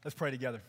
Let's pray together.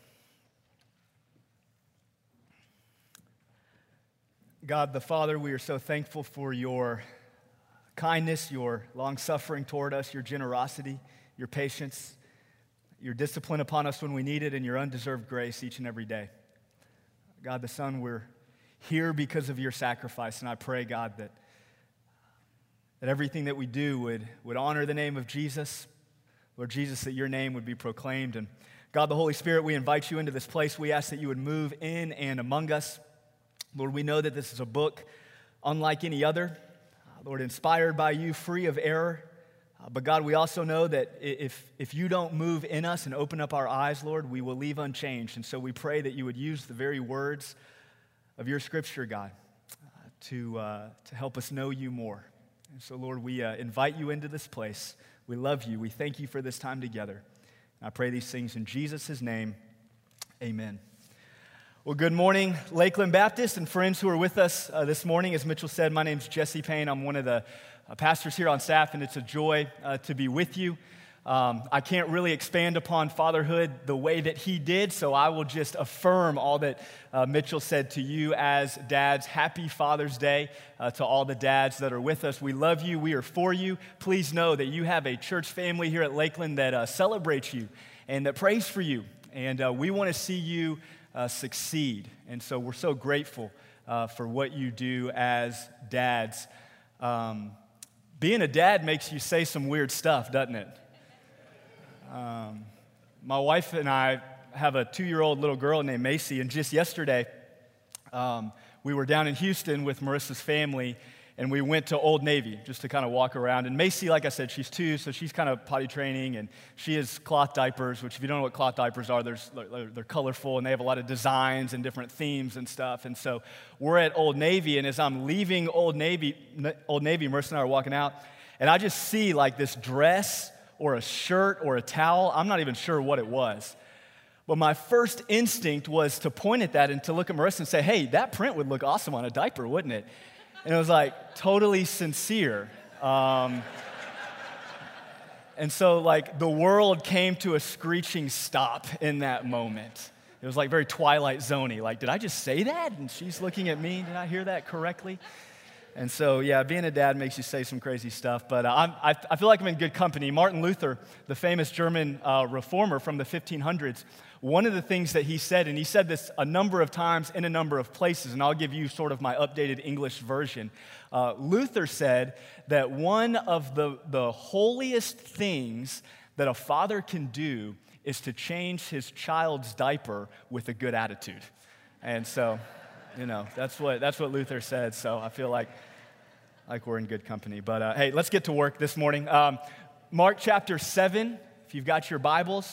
God the Father, we are so thankful for your kindness, your long-suffering toward us, your generosity, your patience, your discipline upon us when we need it, and your undeserved grace each and every day. God the Son, we're here because of your sacrifice, and I pray, God, that everything that we do would honor the name of Jesus. Lord Jesus, that your name would be proclaimed. And God, the Holy Spirit, we invite you into this place. We ask that you would move in and among us. Lord, we know that this is a book unlike any other. Lord, inspired by you, free of error. But God, we also know that if you don't move in us and open up our eyes, Lord, we will leave unchanged. And so we pray that you would use the very words of your scripture, God, to help us know you more. And so, Lord, we invite you into this place. We love you. We thank you for this time together. I pray these things in Jesus' name. Amen. Well, good morning, Lakeland Baptist and friends who are with us this morning. As Mitchell said, my name's Jesse Payne. I'm one of the pastors here on staff, and it's a joy to be with you. I can't really expand upon fatherhood the way that he did, so I will just affirm all that Mitchell said to you as dads. Happy Father's Day to all the dads that are with us. We love you. We are for you. Please know that you have a church family here at Lakeland that celebrates you and that prays for you, and we want to see you succeed. And so we're so grateful for what you do as dads. Being a dad makes you say some weird stuff, doesn't it? My wife and I have a 2-year-old little girl named Macy, and just yesterday, we were down in Houston with Marissa's family, and we went to Old Navy just to kind of walk around. And Macy, like I said, she's 2, so she's kind of potty training, and she has cloth diapers, which if you don't know what cloth diapers are, they're colorful, and they have a lot of designs and different themes and stuff. And so we're at Old Navy, and as I'm leaving Old Navy, Marissa and I are walking out, and I just see like this dress or a shirt or a towel. I'm not even sure what it was. But my first instinct was to point at that and to look at Marissa and say, hey, that print would look awesome on a diaper, wouldn't it? And it was like totally sincere. And so like the world came to a screeching stop in that moment. It was like very Twilight Zone-y. Like, did I just say that? And she's looking at me. Did I hear that correctly? And so, yeah, being a dad makes you say some crazy stuff, but I feel like I'm in good company. Martin Luther, the famous German reformer from the 1500s, one of the things that he said, and he said this a number of times in a number of places, and I'll give you sort of my updated English version. Luther said that one of the holiest things that a father can do is to change his child's diaper with a good attitude. And so, you know, that's what Luther said, so I feel like we're in good company. But hey, let's get to work this morning. Mark chapter 7, if you've got your Bibles,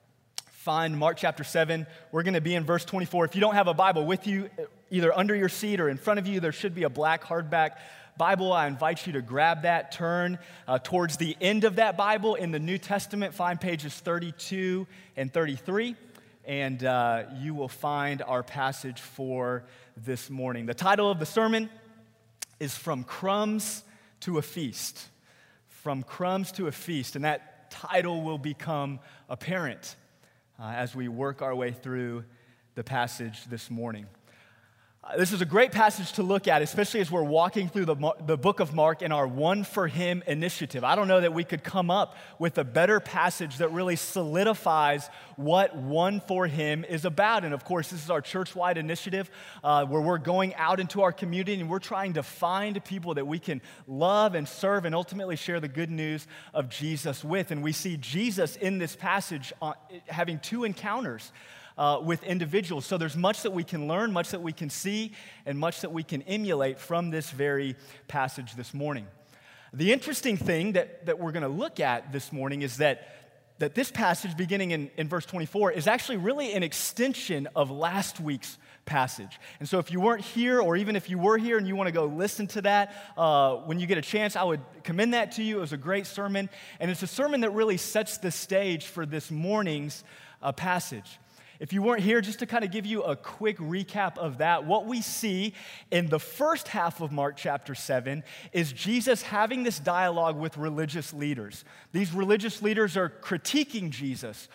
find Mark chapter 7. We're going to be in verse 24. If you don't have a Bible with you, either under your seat or in front of you, there should be a black hardback Bible. I invite you to grab that, turn towards the end of that Bible in the New Testament, find pages 32 and 33. And you will find our passage for this morning. The title of the sermon is From Crumbs to a Feast. From Crumbs to a Feast. And that title will become apparent as we work our way through the passage this morning. This is a great passage to look at, especially as we're walking through the book of Mark in our One for Him initiative. I don't know that we could come up with a better passage that really solidifies what One for Him is about. And of course, this is our church-wide initiative where we're going out into our community and we're trying to find people that we can love and serve and ultimately share the good news of Jesus with. And we see Jesus in this passage having 2 encounters with individuals. So there's much that we can learn, much that we can see, and much that we can emulate from this very passage this morning. The interesting thing that we're going to look at this morning is that this passage beginning in verse 24 is actually really an extension of last week's passage. And so if you weren't here, or even if you were here and you want to go listen to that, when you get a chance, I would commend that to you. It was a great sermon, and it's a sermon that really sets the stage for this morning's passage. If you weren't here, just to kind of give you a quick recap of that, what we see in the first half of Mark chapter 7 is Jesus having this dialogue with religious leaders. These religious leaders are critiquing Jesus,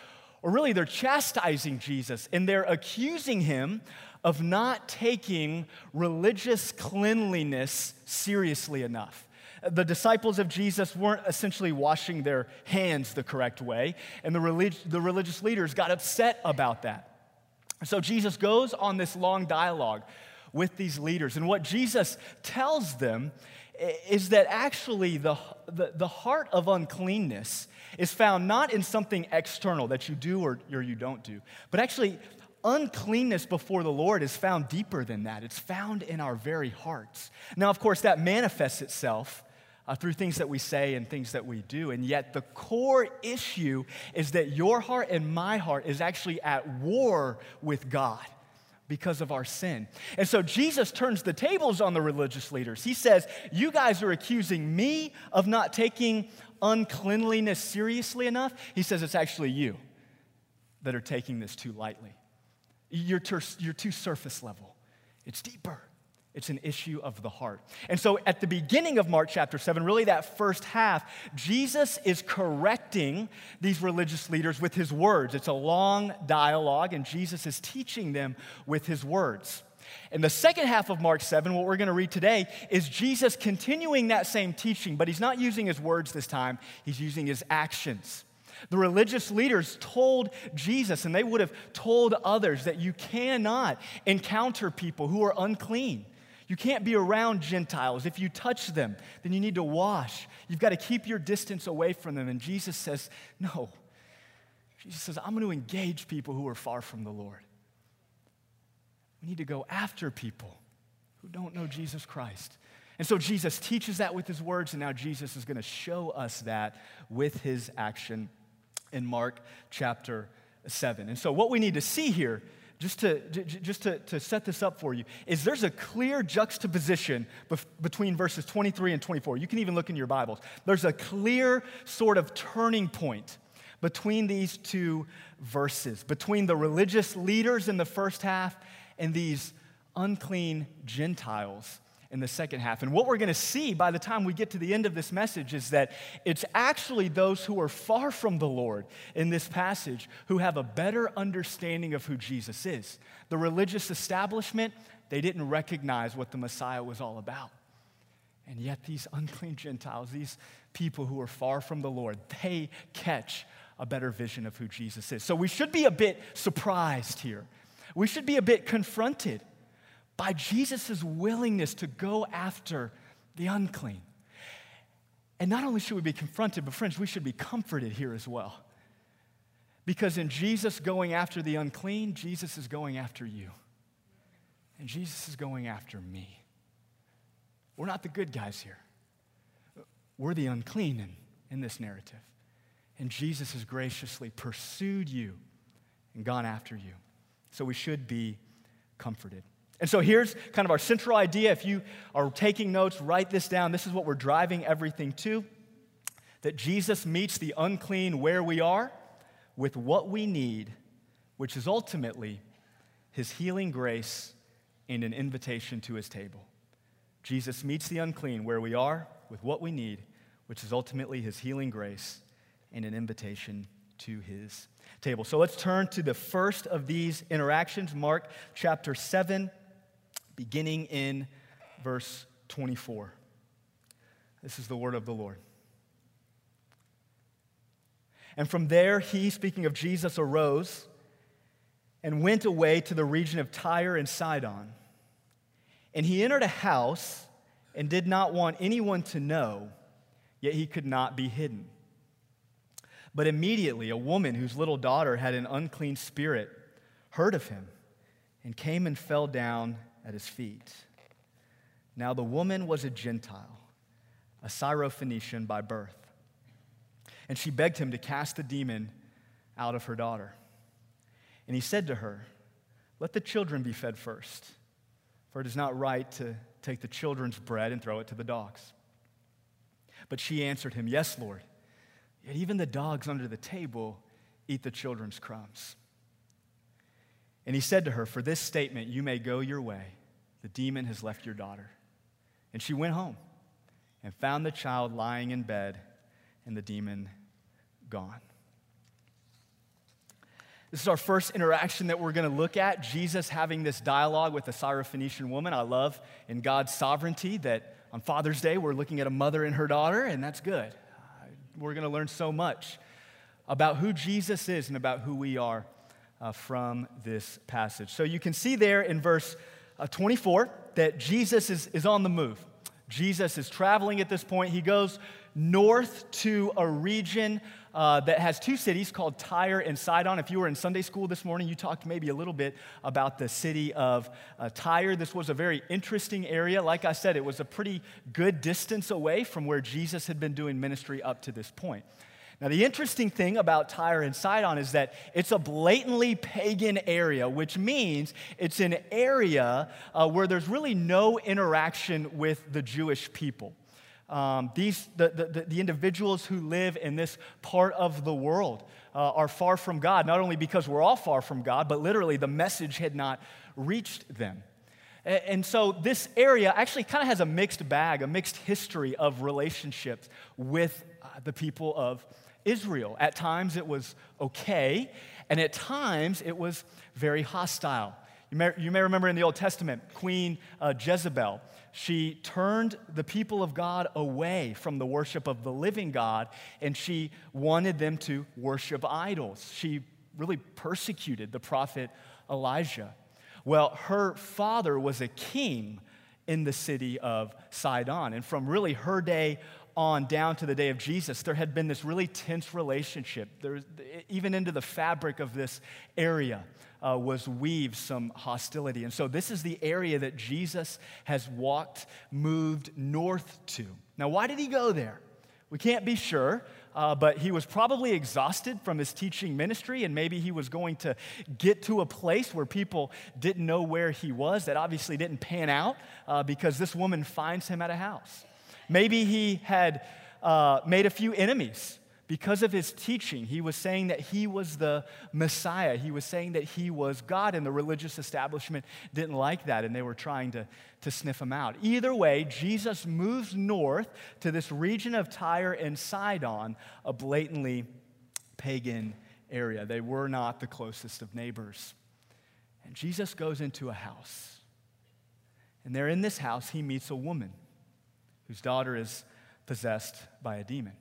Or really, they're chastising Jesus, and they're accusing him of not taking religious cleanliness seriously enough. The disciples of Jesus weren't essentially washing their hands the correct way, and the religious leaders got upset about that. So Jesus goes on this long dialogue with these leaders, and what Jesus tells them is that actually the heart of uncleanness is found not in something external that you do or you don't do, but actually uncleanness before the Lord is found deeper than that. It's found in our very hearts. Now, of course, that manifests itself through things that we say and things that we do, and yet the core issue is that your heart and my heart is actually at war with God because of our sin. And so Jesus turns the tables on the religious leaders. He says, you guys are accusing me of not taking uncleanliness seriously enough. He says it's actually you that are taking this too lightly. You're too surface level. It's deeper. It's an issue of the heart. And so at the beginning of Mark chapter 7, really that first half, Jesus is correcting these religious leaders with his words. It's a long dialogue, and Jesus is teaching them with his words. In the second half of Mark 7, what we're going to read today is Jesus continuing that same teaching, but he's not using his words this time. He's using his actions. The religious leaders told Jesus, and they would have told others, that you cannot encounter people who are unclean. You can't be around Gentiles. If you touch them, then you need to wash. You've got to keep your distance away from them. And Jesus says, no. Jesus says, I'm going to engage people who are far from the Lord. We need to go after people who don't know Jesus Christ. And so Jesus teaches that with his words, and now Jesus is going to show us that with his action in Mark chapter 7. And so what we need to see here, just to set this up for you, is there's a clear juxtaposition between verses 23 and 24. You can even look in your Bibles. There's a clear sort of turning point between these two verses, between the religious leaders in the first half and these unclean Gentiles in the second half. And what we're going to see by the time we get to the end of this message is that it's actually those who are far from the Lord in this passage who have a better understanding of who Jesus is. The religious establishment, they didn't recognize what the Messiah was all about. And yet these unclean Gentiles, these people who are far from the Lord, they catch a better vision of who Jesus is. So we should be a bit surprised here. We should be a bit confronted by Jesus' willingness to go after the unclean. And not only should we be confronted, but friends, we should be comforted here as well. Because in Jesus going after the unclean, Jesus is going after you. And Jesus is going after me. We're not the good guys here. We're the unclean in this narrative. And Jesus has graciously pursued you and gone after you. So we should be comforted. And so here's kind of our central idea. If you are taking notes, write this down. This is what we're driving everything to. That Jesus meets the unclean where we are with what we need, which is ultimately his healing grace and an invitation to his table. Jesus meets the unclean where we are with what we need, which is ultimately his healing grace and an invitation to his table. So let's turn to the first of these interactions, Mark chapter 7. Beginning in verse 24. This is the word of the Lord. And from there he, speaking of Jesus, arose and went away to the region of Tyre and Sidon. And he entered a house and did not want anyone to know, yet he could not be hidden. But immediately a woman whose little daughter had an unclean spirit heard of him and came and fell down at his feet. Now the woman was a Gentile, a Syrophoenician by birth. And she begged him to cast the demon out of her daughter. And he said to her, let the children be fed first, for it is not right to take the children's bread and throw it to the dogs. But she answered him, yes, Lord, yet even the dogs under the table eat the children's crumbs. And he said to her, for this statement you may go your way. The demon has left your daughter. And she went home and found the child lying in bed and the demon gone. This is our first interaction that we're going to look at, Jesus having this dialogue with the Syrophoenician woman. I love in God's sovereignty that on Father's Day we're looking at a mother and her daughter, and that's good. We're going to learn so much about who Jesus is and about who we are from this passage. So you can see there in verse 24 that Jesus is on the move. Jesus is traveling at this point. He goes north to a region that has two cities called Tyre and Sidon. If you were in Sunday school this morning, you talked maybe a little bit about the city of Tyre. This was a very interesting area. Like I said, it was a pretty good distance away from where Jesus had been doing ministry up to this point. Now, the interesting thing about Tyre and Sidon is that it's a blatantly pagan area, which means it's an area where there's really no interaction with the Jewish people. The individuals who live in this part of the world are far from God, not only because we're all far from God, but literally the message had not reached them. And so this area actually kind of has a mixed bag, a mixed history of relationships with the people of Israel. At times it was okay, and at times it was very hostile. You may remember in the Old Testament, Queen Jezebel, she turned the people of God away from the worship of the living God, and she wanted them to worship idols. She really persecuted the prophet Elijah. Well, her father was a king in the city of Sidon, and from really her day on down to the day of Jesus, there had been this really tense relationship. Even into the fabric of this area was weaved some hostility. And so this is the area that Jesus has moved north to. Now, why did he go there? We can't be sure, but he was probably exhausted from his teaching ministry, and maybe he was going to get to a place where people didn't know where he was. That obviously didn't pan out because this woman finds him at a house. Maybe he had made a few enemies because of his teaching. He was saying that he was the Messiah. He was saying that he was God, and the religious establishment didn't like that, and they were trying to sniff him out. Either way, Jesus moves north to this region of Tyre and Sidon, a blatantly pagan area. They were not the closest of neighbors. And Jesus goes into a house. And there in this house, he meets a woman whose daughter is possessed by a demon.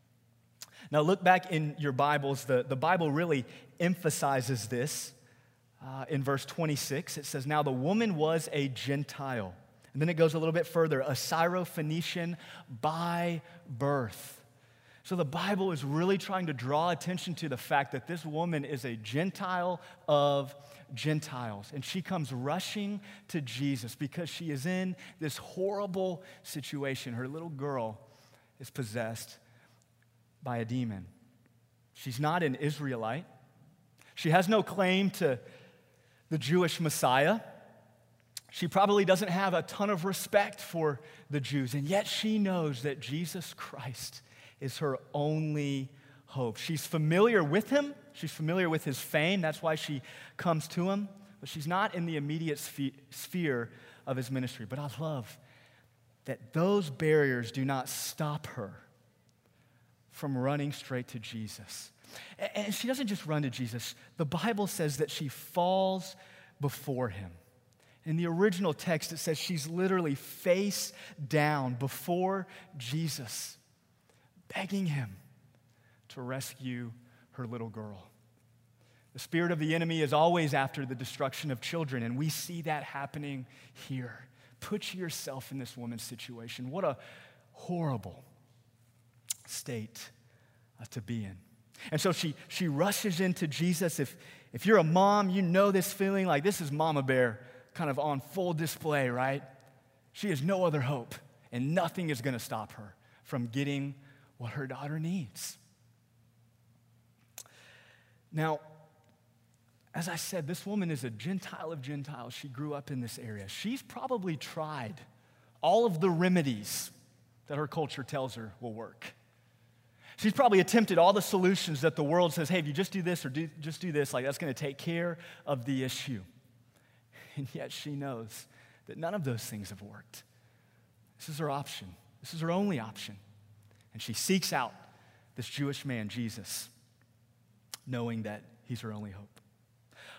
Now look back in your Bibles. The Bible really emphasizes this in verse 26. It says, "Now the woman was a Gentile." And then it goes a little bit further, "a Syrophoenician by birth." So the Bible is really trying to draw attention to the fact that this woman is a Gentile of Gentiles. And she comes rushing to Jesus because she is in this horrible situation. Her little girl is possessed by a demon. She's not an Israelite. She has no claim to the Jewish Messiah. She probably doesn't have a ton of respect for the Jews, and yet she knows that Jesus Christ is her only hope. She's familiar with him. She's familiar with his fame. That's why she comes to him. But she's not in the immediate sphere of his ministry. But I love that those barriers do not stop her from running straight to Jesus. And she doesn't just run to Jesus. The Bible says that she falls before him. In the original text, it says she's literally face down before Jesus, begging him to rescue her little girl. The spirit of the enemy is always after the destruction of children, and we see that happening here. Put yourself in this woman's situation. What a horrible state to be in. And so she rushes into Jesus. If you're a mom, you know this feeling, like this is Mama Bear kind of on full display, right? She has no other hope, and nothing is going to stop her from getting what her daughter needs. Now, as I said, this woman is a Gentile of Gentiles. She grew up in this area. She's probably tried all of the remedies that her culture tells her will work. She's probably attempted all the solutions that the world says, hey, if you just do this or just do this, like that's going to take care of the issue. And yet she knows that none of those things have worked. This is her option. This is her only option. And she seeks out this Jewish man, Jesus, knowing that he's her only hope.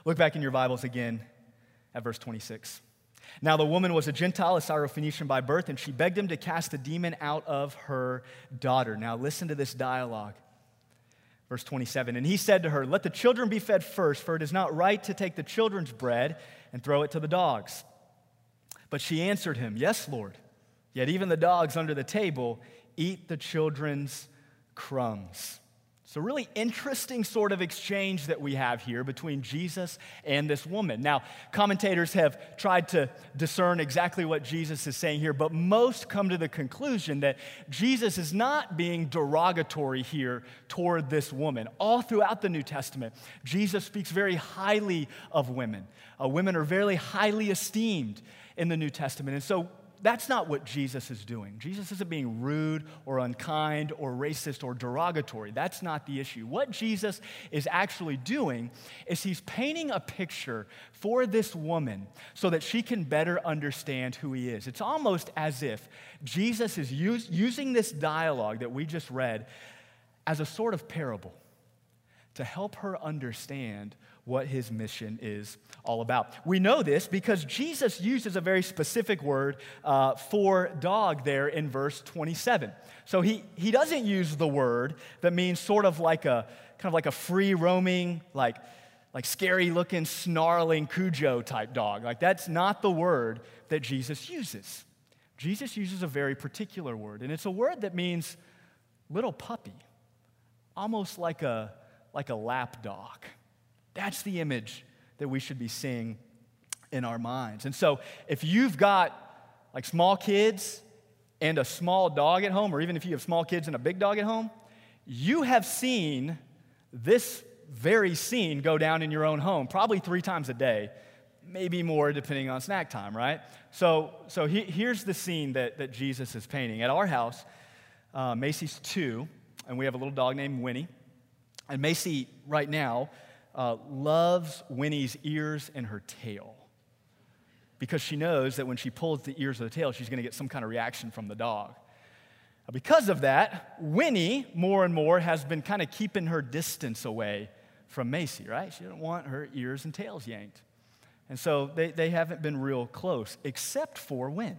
Look back in your Bibles again at verse 26. Now the woman was a Gentile, a Syrophoenician by birth, and she begged him to cast the demon out of her daughter. Now listen to this dialogue. Verse 27, and he said to her, let the children be fed first, for it is not right to take the children's bread and throw it to the dogs. But she answered him, yes, Lord, yet even the dogs under the table eat the children's crumbs. It's a really interesting sort of exchange that we have here between Jesus and this woman. Now, commentators have tried to discern exactly what Jesus is saying here, but most come to the conclusion that Jesus is not being derogatory here toward this woman. All throughout the New Testament, Jesus speaks very highly of women. Women are very highly esteemed in the New Testament, and so that's not what Jesus is doing. Jesus isn't being rude or unkind or racist or derogatory. That's not the issue. What Jesus is actually doing is he's painting a picture for this woman so that she can better understand who he is. It's almost as if Jesus is using this dialogue that we just read as a sort of parable to help her understand what his mission is all about. We know this because Jesus uses a very specific word for dog there in verse 27. So he doesn't use the word that means sort of like a free roaming, like scary looking, snarling Cujo type dog. Like that's not the word that Jesus uses. Jesus uses a very particular word, and it's a word that means little puppy, almost like a lap dog. That's the image that we should be seeing in our minds. And so if you've got like small kids and a small dog at home, or even if you have small kids and a big dog at home, you have seen this very scene go down in your own home probably 3 times a day, maybe more depending on snack time, right? So here's the scene that Jesus is painting. At our house, Macy's 2, and we have a little dog named Winnie. And Macy, right now, loves Winnie's ears and her tail because she knows that when she pulls the ears or the tail, she's going to get some kind of reaction from the dog. Because of that, Winnie, more and more, has been kind of keeping her distance away from Macy, right? She doesn't want her ears and tails yanked. And so they haven't been real close, except for when?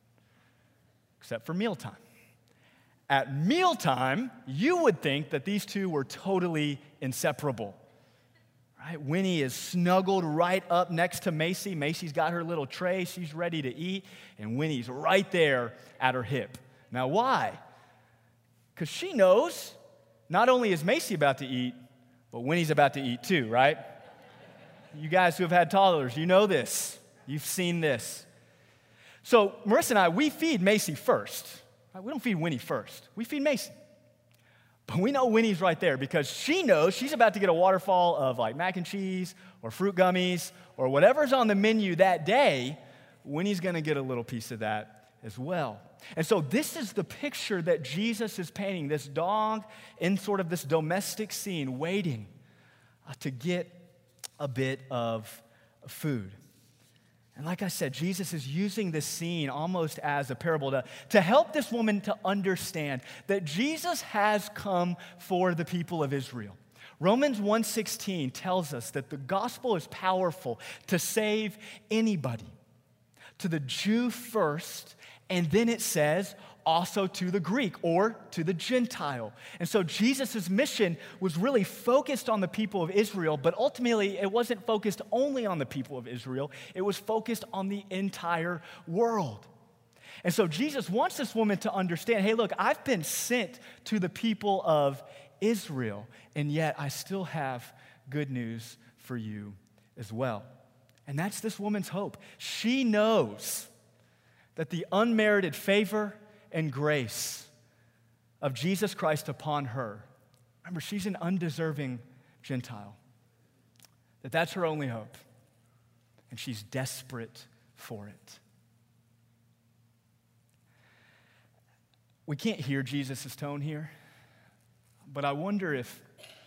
Except for mealtime. At mealtime, you would think that these two were totally inseparable. Right? Winnie is snuggled right up next to Macy. Macy's got her little tray. She's ready to eat. And Winnie's right there at her hip. Now, why? Because she knows not only is Macy about to eat, but Winnie's about to eat too, right? You guys who have had toddlers, you know this. You've seen this. So Marissa and I, we feed Macy first. Right? We don't feed Winnie first. We feed Macy. But we know Winnie's right there because she knows she's about to get a waterfall of like mac and cheese or fruit gummies or whatever's on the menu that day. Winnie's going to get a little piece of that as well. And so this is the picture that Jesus is painting, this dog in sort of this domestic scene waiting to get a bit of food. And like I said, Jesus is using this scene almost as a parable to help this woman to understand that Jesus has come for the people of Israel. Romans 1:16 tells us that the gospel is powerful to save anybody, to the Jew first, and then it says also to the Greek or to the Gentile. And so Jesus' mission was really focused on the people of Israel, but ultimately it wasn't focused only on the people of Israel. It was focused on the entire world. And so Jesus wants this woman to understand, hey, look, I've been sent to the people of Israel, and yet I still have good news for you as well. And that's this woman's hope. She knows that the unmerited favor and grace of Jesus Christ upon her, remember, she's an undeserving Gentile, that's her only hope, and she's desperate for it. We can't hear Jesus' tone here, but I wonder if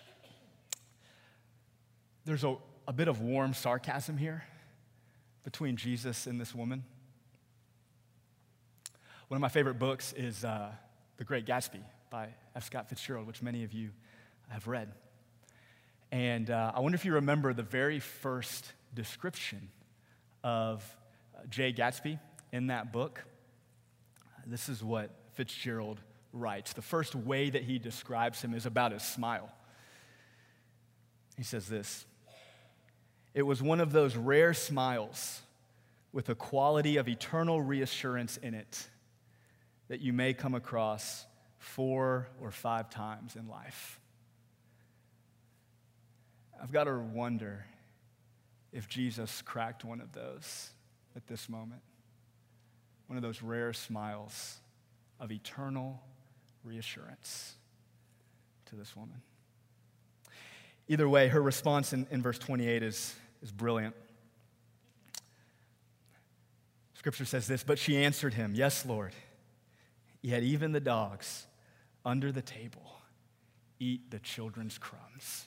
there's a bit of warm sarcasm here between Jesus and this woman. One of my favorite books is The Great Gatsby by F. Scott Fitzgerald, which many of you have read. And I wonder if you remember the very first description of Jay Gatsby in that book. This is what Fitzgerald writes. The first way that he describes him is about his smile. He says this: "It was one of those rare smiles with a quality of eternal reassurance in it that you may come across 4 or 5 times in life." I've got to wonder if Jesus cracked one of those at this moment. One of those rare smiles of eternal reassurance to this woman. Either way, her response in verse 28 is brilliant. Scripture says this: "But she answered him, 'Yes, Lord, yet even the dogs under the table eat the children's crumbs.'"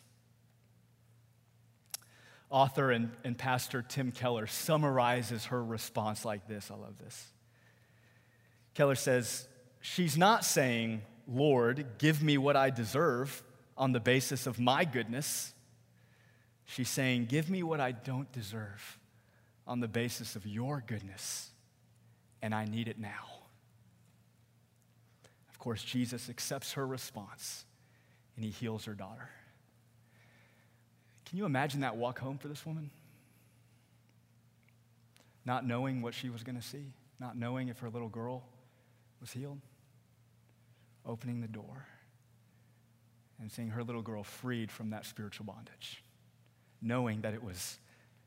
Author and pastor Tim Keller summarizes her response like this. I love this. Keller says, "She's not saying, 'Lord, give me what I deserve on the basis of my goodness.' She's saying, 'Give me what I don't deserve on the basis of your goodness, and I need it now.'" Of course, Jesus accepts her response, and he heals her daughter. Can you imagine that walk home for this woman? Not knowing what she was going to see, not knowing if her little girl was healed, opening the door and seeing her little girl freed from that spiritual bondage, knowing that it was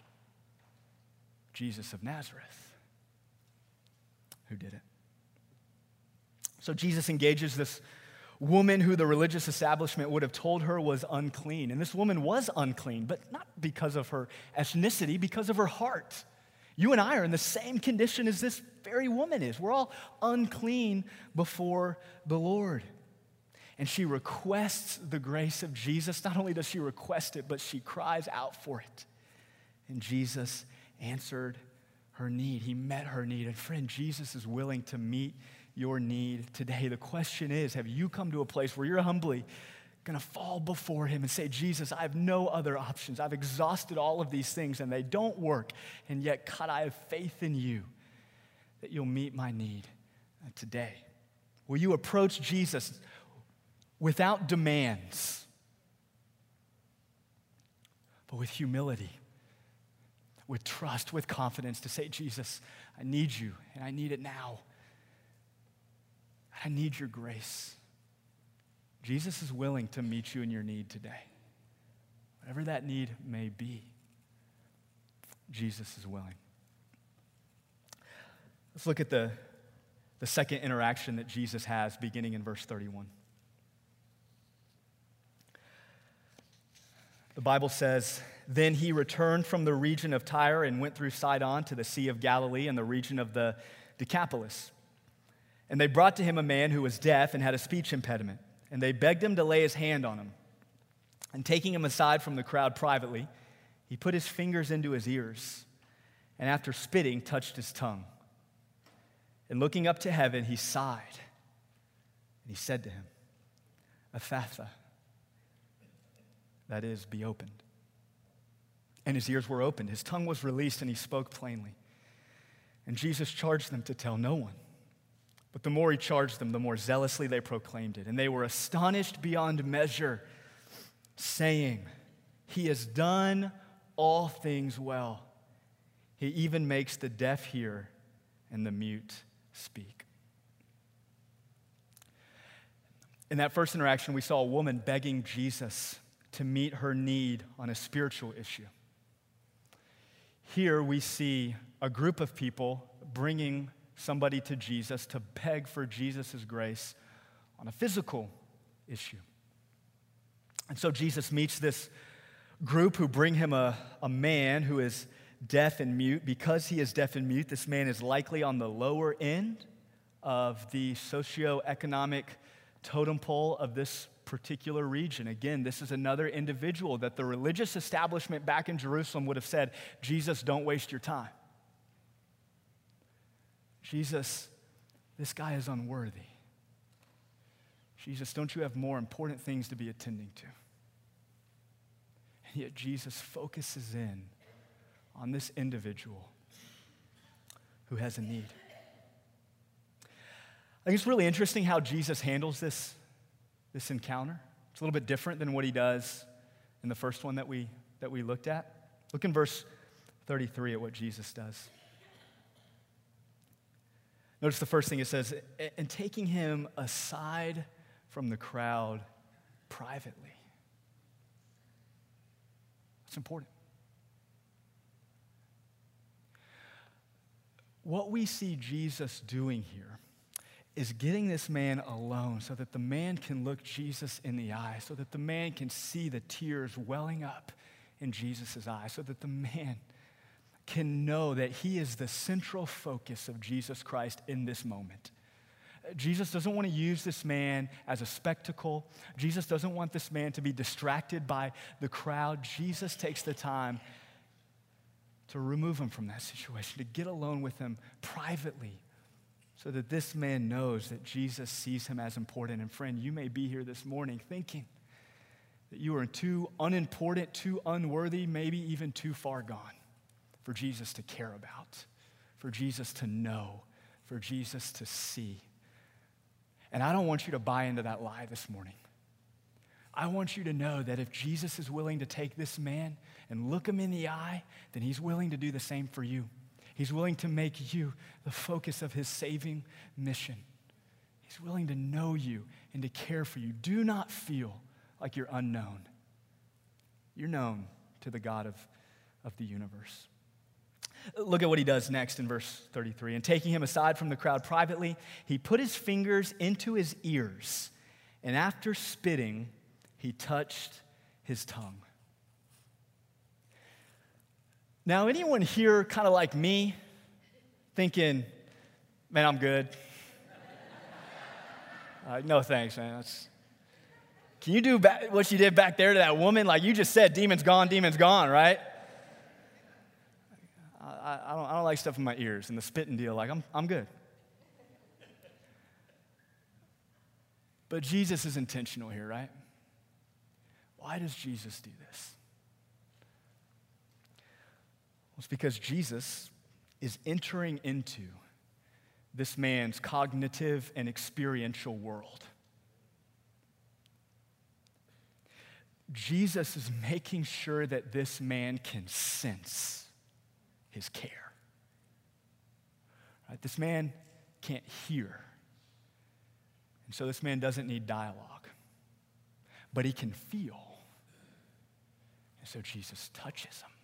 Jesus of Nazareth who did it. So Jesus engages this woman who the religious establishment would have told her was unclean. And this woman was unclean, but not because of her ethnicity, because of her heart. You and I are in the same condition as this very woman is. We're all unclean before the Lord. And she requests the grace of Jesus. Not only does she request it, but she cries out for it. And Jesus answered her need. He met her need. And friend, Jesus is willing to meet your need today. The question is, have you come to a place where you're humbly going to fall before him and say, "Jesus, I have no other options. I've exhausted all of these things and they don't work. And yet, God, I have faith in you that you'll meet my need today." Will you approach Jesus without demands, but with humility, with trust, with confidence to say, "Jesus, I need you and I need it now. I need your grace." Jesus is willing to meet you in your need today. Whatever that need may be, Jesus is willing. Let's look at the second interaction that Jesus has beginning in verse 31. The Bible says, "Then he returned from the region of Tyre and went through Sidon to the Sea of Galilee and the region of the Decapolis. And they brought to him a man who was deaf and had a speech impediment. And they begged him to lay his hand on him. And taking him aside from the crowd privately, he put his fingers into his ears, and after spitting, touched his tongue. And looking up to heaven, he sighed, and he said to him, 'Ephphatha,' that is, be opened. And his ears were opened, his tongue was released, and he spoke plainly. And Jesus charged them to tell no one. But the more he charged them, the more zealously they proclaimed it. And they were astonished beyond measure, saying, 'He has done all things well. He even makes the deaf hear and the mute speak.'" In that first interaction, we saw a woman begging Jesus to meet her need on a spiritual issue. Here we see a group of people bringing somebody to Jesus to beg for Jesus' grace on a physical issue. And so Jesus meets this group who bring him a man who is deaf and mute. Because he is deaf and mute, this man is likely on the lower end of the socioeconomic totem pole of this particular region. Again, this is another individual that the religious establishment back in Jerusalem would have said, "Jesus, don't waste your time. Jesus, this guy is unworthy. Jesus, don't you have more important things to be attending to?" And yet Jesus focuses in on this individual who has a need. I think it's really interesting how Jesus handles this encounter. It's a little bit different than what he does in the first one that we looked at. Look in verse 33 at what Jesus does. Notice the first thing it says, and taking him aside from the crowd privately. That's important. What we see Jesus doing here is getting this man alone so that the man can look Jesus in the eye, so that the man can see the tears welling up in Jesus' eyes, so that the man can know that he is the central focus of Jesus Christ in this moment. Jesus doesn't want to use this man as a spectacle. Jesus doesn't want this man to be distracted by the crowd. Jesus takes the time to remove him from that situation, to get alone with him privately, so that this man knows that Jesus sees him as important. And friend, you may be here this morning thinking that you are too unimportant, too unworthy, maybe even too far gone for Jesus to care about, for Jesus to know, for Jesus to see. And I don't want you to buy into that lie this morning. I want you to know that if Jesus is willing to take this man and look him in the eye, then he's willing to do the same for you. He's willing to make you the focus of his saving mission. He's willing to know you and to care for you. Do not feel like you're unknown. You're known to the God of the universe. Look at what he does next in verse 33. And taking him aside from the crowd privately, he put his fingers into his ears, and after spitting, he touched his tongue. Now, anyone here kind of like me, thinking, man, I'm good? No thanks, man. Can you do what you did back there to that woman? Like you just said, demon's gone, right? I don't like stuff in my ears and the spitting deal. Like, I'm good. But Jesus is intentional here, right? Why does Jesus do this? Well, it's because Jesus is entering into this man's cognitive and experiential world. Jesus is making sure that this man can sense his care. Right? This man can't hear. And so this man doesn't need dialogue. But he can feel. And so Jesus touches him.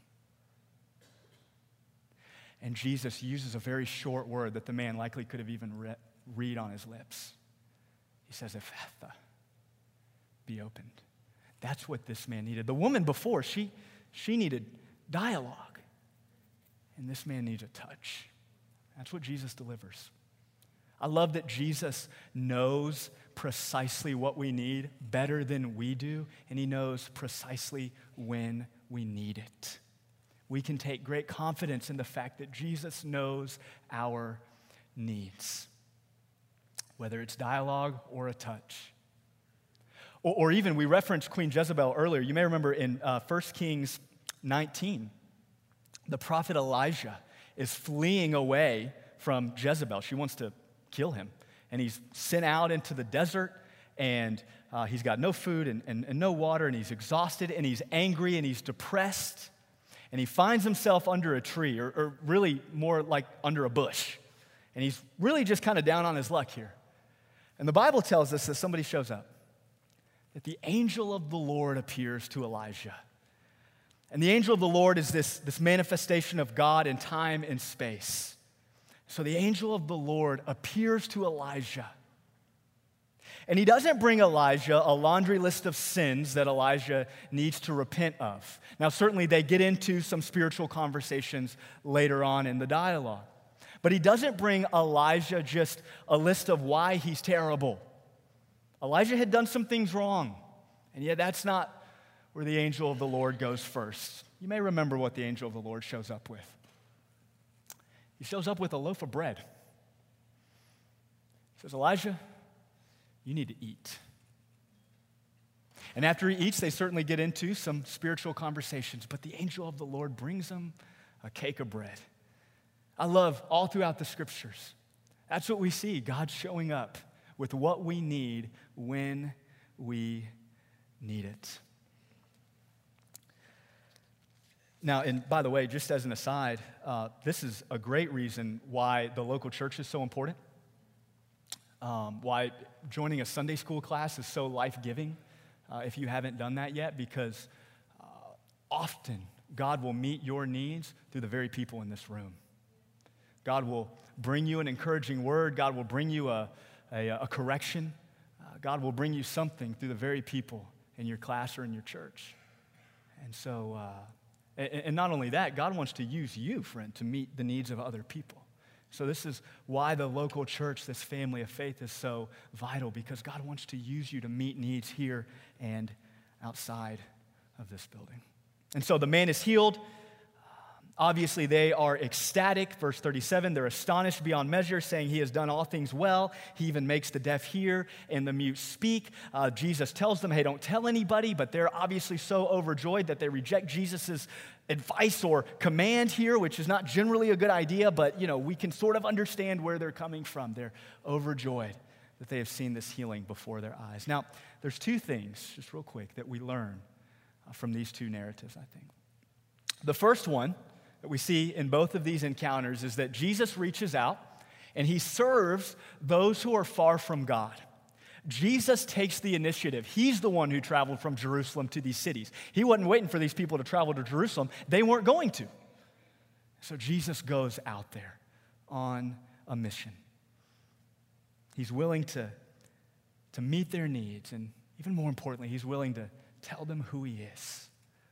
And Jesus uses a very short word that the man likely could have even read on his lips. He says, "Ephphatha, be opened." That's what this man needed. The woman before, she needed dialogue. And this man needs a touch. That's what Jesus delivers. I love that Jesus knows precisely what we need better than we do, and he knows precisely when we need it. We can take great confidence in the fact that Jesus knows our needs, whether it's dialogue or a touch. Or even, we referenced Queen Jezebel earlier. You may remember in 1 Kings 19, the prophet Elijah is fleeing away from Jezebel. She wants to kill him. And he's sent out into the desert, and he's got no food and no water, and he's exhausted, and he's angry, and he's depressed. And he finds himself under a tree, or really more like under a bush. And he's really just kind of down on his luck here. And the Bible tells us that somebody shows up, that the angel of the Lord appears to Elijah. And the angel of the Lord is this manifestation of God in time and space. So the angel of the Lord appears to Elijah. And he doesn't bring Elijah a laundry list of sins that Elijah needs to repent of. Now, certainly they get into some spiritual conversations later on in the dialogue. But he doesn't bring Elijah just a list of why he's terrible. Elijah had done some things wrong, and yet that's not where the angel of the Lord goes first. You may remember what the angel of the Lord shows up with. He shows up with a loaf of bread. He says, "Elijah, you need to eat." And after he eats, they certainly get into some spiritual conversations, but the angel of the Lord brings them a cake of bread. I love all throughout the scriptures. That's what we see, God showing up with what we need when we need it. Now, and by the way, just as an aside, this is a great reason why the local church is so important, why joining a Sunday school class is so life-giving, if you haven't done that yet, because often God will meet your needs through the very people in this room. God will bring you an encouraging word. God will bring you a correction. God will bring you something through the very people in your class or in your church. And so, and not only that, God wants to use you, friend, to meet the needs of other people. So this is why the local church, this family of faith, is so vital, because God wants to use you to meet needs here and outside of this building. And so the man is healed. Obviously, they are ecstatic. Verse 37, they're astonished beyond measure, saying he has done all things well. He even makes the deaf hear and the mute speak. Jesus tells them, hey, don't tell anybody, but they're obviously so overjoyed that they reject Jesus' advice or command here, which is not generally a good idea, but we can sort of understand where they're coming from. They're overjoyed that they have seen this healing before their eyes. Now, there's two things, just real quick, that we learn from these two narratives, I think. The first one that we see in both of these encounters is that Jesus reaches out and he serves those who are far from God. Jesus takes the initiative. He's the one who traveled from Jerusalem to these cities. He wasn't waiting for these people to travel to Jerusalem. They weren't going to. So Jesus goes out there on a mission. He's willing to meet their needs, and even more importantly, he's willing to tell them who he is.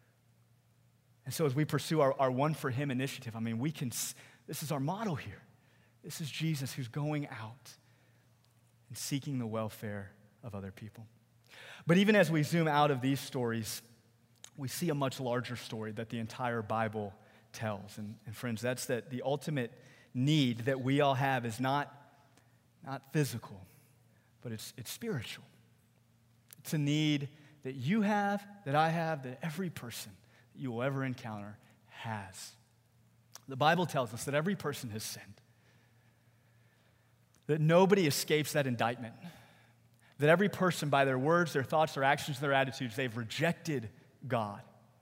And so as we pursue our One for Him initiative, this is our motto here. This is Jesus who's going out and seeking the welfare of other people. But even as we zoom out of these stories, we see a much larger story that the entire Bible tells. And friends, that's that the ultimate need that we all have is not physical, but it's spiritual. It's a need that you have, that I have, that every person you will ever encounter has. The Bible tells us that every person has sinned, that nobody escapes that indictment, that every person, by their words, their thoughts, their actions, their attitudes, they've rejected God,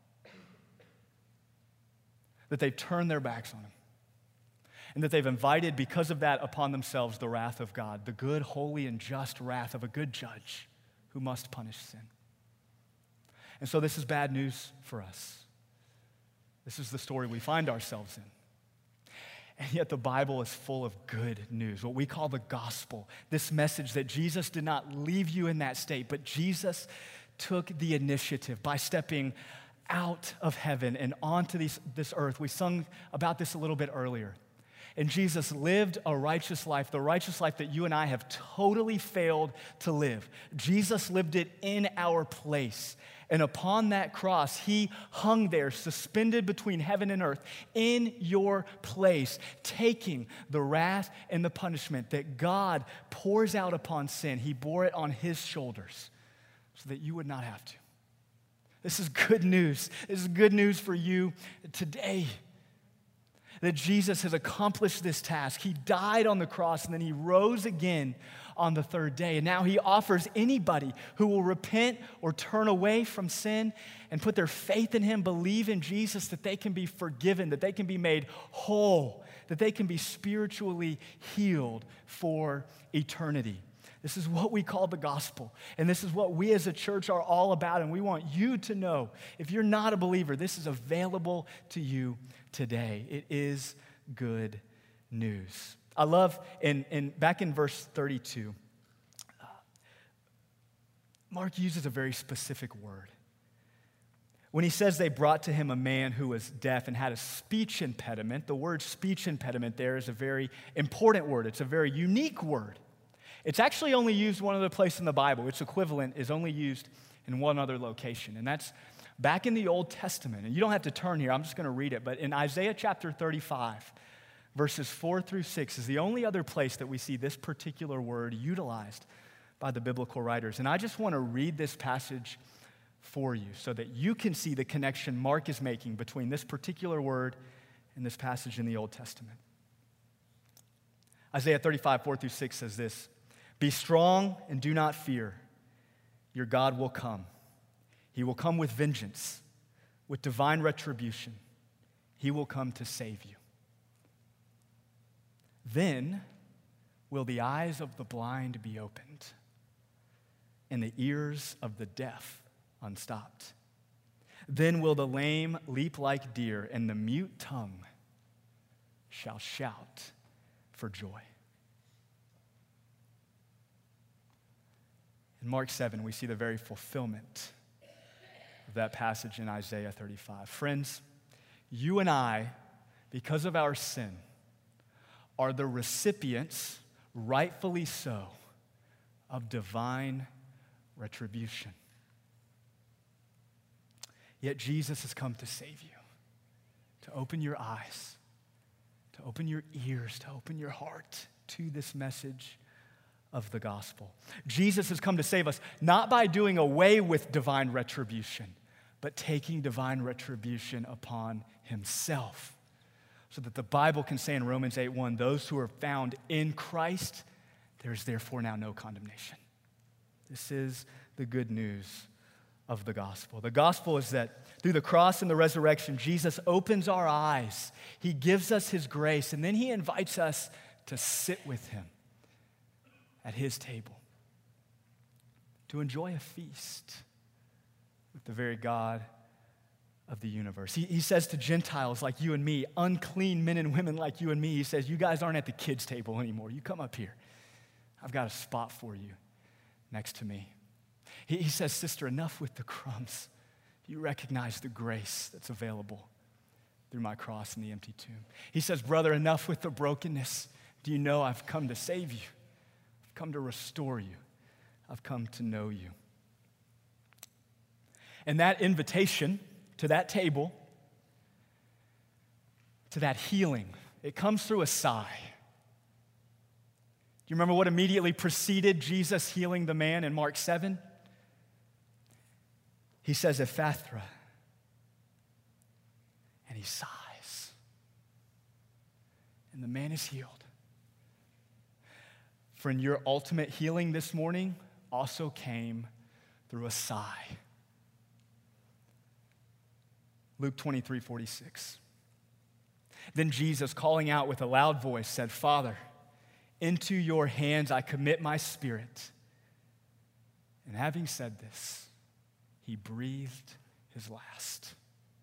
that they've turned their backs on Him, and that they've invited, because of that, upon themselves the wrath of God, the good, holy, and just wrath of a good judge who must punish sin. And so this is bad news for us. This is the story we find ourselves in. And yet the Bible is full of good news, what we call the gospel, this message that Jesus did not leave you in that state, but Jesus took the initiative by stepping out of heaven and onto this earth. We sung about this a little bit earlier. And Jesus lived a righteous life, the righteous life that you and I have totally failed to live. Jesus lived it in our place. And upon that cross, He hung there, suspended between heaven and earth, in your place, taking the wrath and the punishment that God pours out upon sin. He bore it on His shoulders so that you would not have to. This is good news. This is good news for you today, that Jesus has accomplished this task. He died on the cross, and then He rose again on the third day. And now He offers anybody who will repent or turn away from sin and put their faith in Him, believe in Jesus, that they can be forgiven, that they can be made whole, that they can be spiritually healed for eternity. This is what we call the gospel. And this is what we as a church are all about. And we want you to know, if you're not a believer, this is available to you today. It is good news. I love, back in verse 32, Mark uses a very specific word. When he says they brought to him a man who was deaf and had a speech impediment, the word speech impediment there is a very important word. It's a very unique word. It's actually only used one other place in the Bible. Its equivalent is only used in one other location, and that's back in the Old Testament. And you don't have to turn here. I'm just going to read it. But in Isaiah chapter 35, verses 4 through 6 is the only other place that we see this particular word utilized by the biblical writers. And I just want to read this passage for you so that you can see the connection Mark is making between this particular word and this passage in the Old Testament. Isaiah 35, 4-6 says this, "Be strong and do not fear. Your God will come. He will come with vengeance, with divine retribution. He will come to save you. Then will the eyes of the blind be opened and the ears of the deaf unstopped. Then will the lame leap like deer, and the mute tongue shall shout for joy." In Mark 7, we see the very fulfillment of that passage in Isaiah 35. Friends, you and I, because of our sin, are the recipients, rightfully so, of divine retribution. Yet Jesus has come to save you, to open your eyes, to open your ears, to open your heart to this message of the gospel. Jesus has come to save us, not by doing away with divine retribution, but taking divine retribution upon himself, so that the Bible can say in Romans 8:1, "Those who are found in Christ, there is therefore now no condemnation." This is the good news of the gospel. The gospel is that through the cross and the resurrection, Jesus opens our eyes. He gives us his grace, and then he invites us to sit with him at his table, to enjoy a feast with the very God of the universe. He says to Gentiles like you and me, unclean men and women like you and me, he says, "You guys aren't at the kids' table anymore. You come up here. I've got a spot for you next to me." He says, "Sister, enough with the crumbs. Do you recognize the grace that's available through my cross and the empty tomb?" He says, "Brother, enough with the brokenness. Do you know I've come to save you? I've come to restore you. I've come to know you." And that invitation to that table, to that healing, it comes through a sigh. Do you remember what immediately preceded Jesus healing the man in Mark 7? He says, "Ephathra," and he sighs. And the man is healed. Friend, your ultimate healing this morning also came through a sigh. Luke 23:46. "Then Jesus, calling out with a loud voice, said, 'Father, into your hands I commit my spirit.' And having said this, he breathed his last."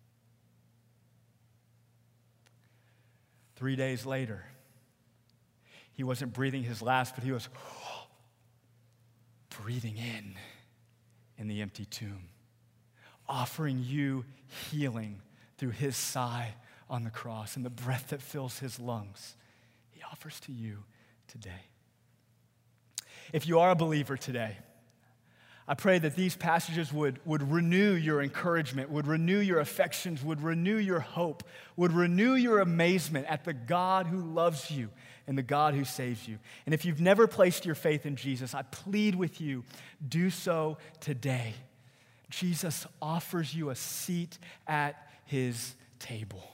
3 days later, he wasn't breathing his last, but he was breathing in the empty tomb, offering you healing through his sigh on the cross and the breath that fills his lungs. He offers to you today. If you are a believer today, I pray that these passages would renew your encouragement, would renew your affections, would renew your hope, would renew your amazement at the God who loves you and the God who saves you. And if you've never placed your faith in Jesus, I plead with you, do so today. Jesus offers you a seat at his table.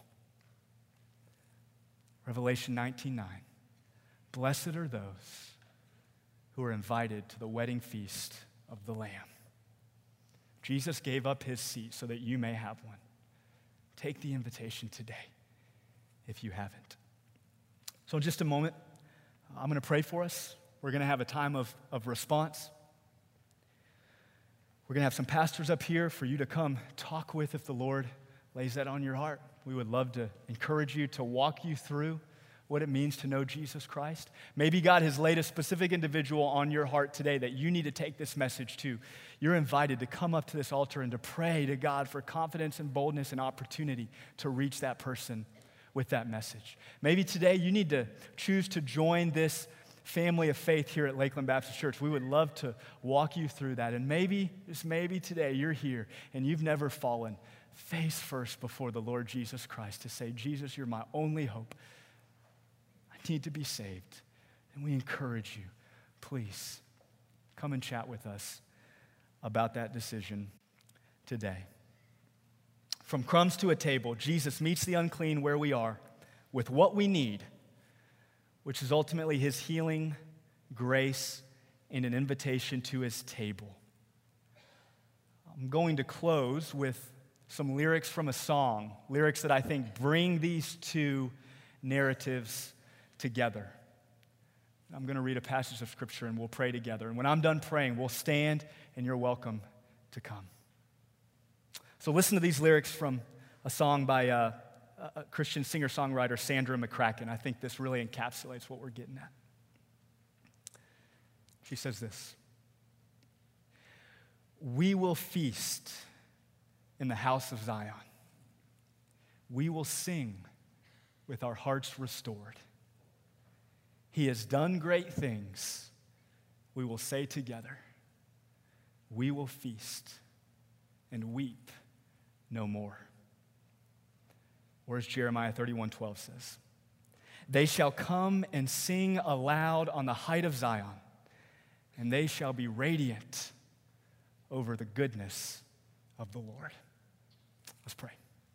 Revelation 19:9. "Blessed are those who are invited to the wedding feast of the Lamb." Jesus gave up his seat so that you may have one. Take the invitation today if you haven't. So in just a moment, I'm going to pray for us. We're going to have a time of response. We're going to have some pastors up here for you to come talk with if the Lord lays that on your heart. We would love to encourage you, to walk you through what it means to know Jesus Christ. Maybe God has laid a specific individual on your heart today that you need to take this message to. You're invited to come up to this altar and to pray to God for confidence and boldness and opportunity to reach that person with that message. Maybe today you need to choose to join this family of faith here at Lakeland Baptist Church. We would love to walk you through that. And maybe, just maybe today, you're here and you've never fallen face first before the Lord Jesus Christ to say, "Jesus, you're my only hope. I need to be saved." And we encourage you, please come and chat with us about that decision today. From crumbs to a table, Jesus meets the unclean where we are with what we need, which is ultimately his healing, grace, and an invitation to his table. I'm going to close with some lyrics from a song, lyrics that I think bring these two narratives together. I'm going to read a passage of Scripture and we'll pray together. And when I'm done praying, we'll stand and you're welcome to come. So listen to these lyrics from a song by a Christian singer-songwriter, Sandra McCracken. I think this really encapsulates what we're getting at. She says this: "We will feast in the house of Zion. We will sing with our hearts restored. He has done great things. We will say together, we will feast and weep no more." Or as Jeremiah 31:12 says, "They shall come and sing aloud on the height of Zion, and they shall be radiant over the goodness of the Lord." Let's pray.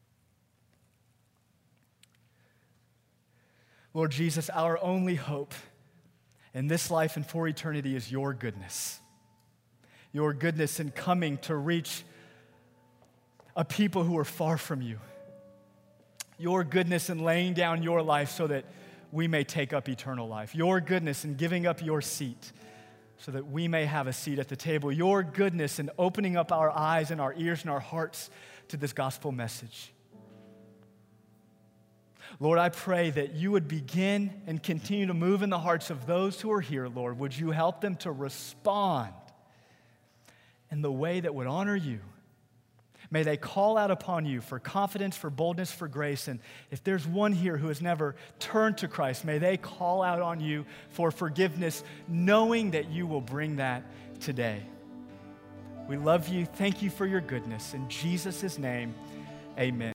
Lord Jesus, our only hope in this life and for eternity is your goodness. Your goodness in coming to reach a people who are far from you. Your goodness in laying down your life so that we may take up eternal life. Your goodness in giving up your seat so that we may have a seat at the table. Your goodness in opening up our eyes and our ears and our hearts to this gospel message. Lord, I pray that you would begin and continue to move in the hearts of those who are here, Lord. Would you help them to respond in the way that would honor you? May they call out upon you for confidence, for boldness, for grace. And if there's one here who has never turned to Christ, may they call out on you for forgiveness, knowing that you will bring that today. We love you. Thank you for your goodness. In Jesus' name, amen.